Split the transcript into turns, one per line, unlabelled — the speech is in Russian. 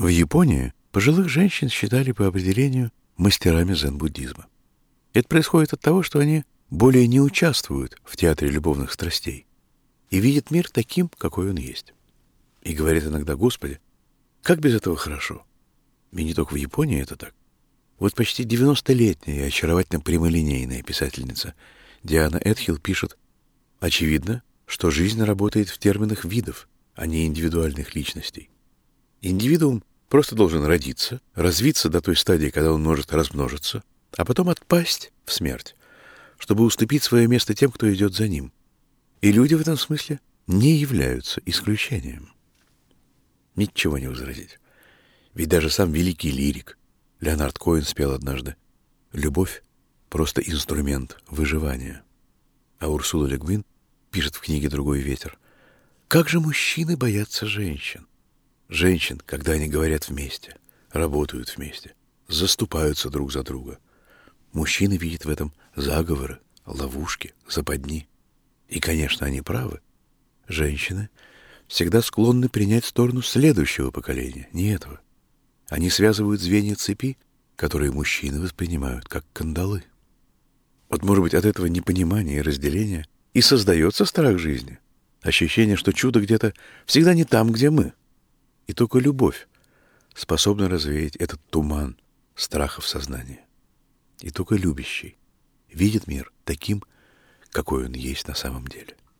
В Японии пожилых женщин считали по определению мастерами дзен-буддизма. Это происходит от того, что они более не участвуют в театре любовных страстей и видят мир таким, какой он есть. И говорят иногда: «Господи, как без этого хорошо!» И не только в Японии это так. Вот почти 90-летняя и очаровательно прямолинейная писательница Диана Эдхилл пишет: «Очевидно, что жизнь работает в терминах видов, а не индивидуальных личностей. Индивидуум просто должен родиться, развиться до той стадии, когда он может размножиться, а потом отпасть в смерть, чтобы уступить свое место тем, кто идет за ним. И люди в этом смысле не являются исключением». Ничего не возразить. Ведь даже сам великий лирик Леонард Коэн спел однажды: «Любовь — просто инструмент выживания». А Урсула Ле Гуин пишет в книге «Другой ветер»: «Как же мужчины боятся женщин? Женщин, когда они говорят вместе, работают вместе, заступаются друг за друга. Мужчины видят в этом заговоры, ловушки, западни. И, конечно, они правы. Женщины всегда склонны принять сторону следующего поколения, не этого. Они связывают звенья цепи, которые мужчины воспринимают как кандалы». Вот, может быть, от этого непонимания и разделения и создается страх жизни, ощущение, что чудо где-то всегда не там, где мы. И только любовь способна развеять этот туман страха в сознании. И только любящий видит мир таким, какой он есть на самом деле.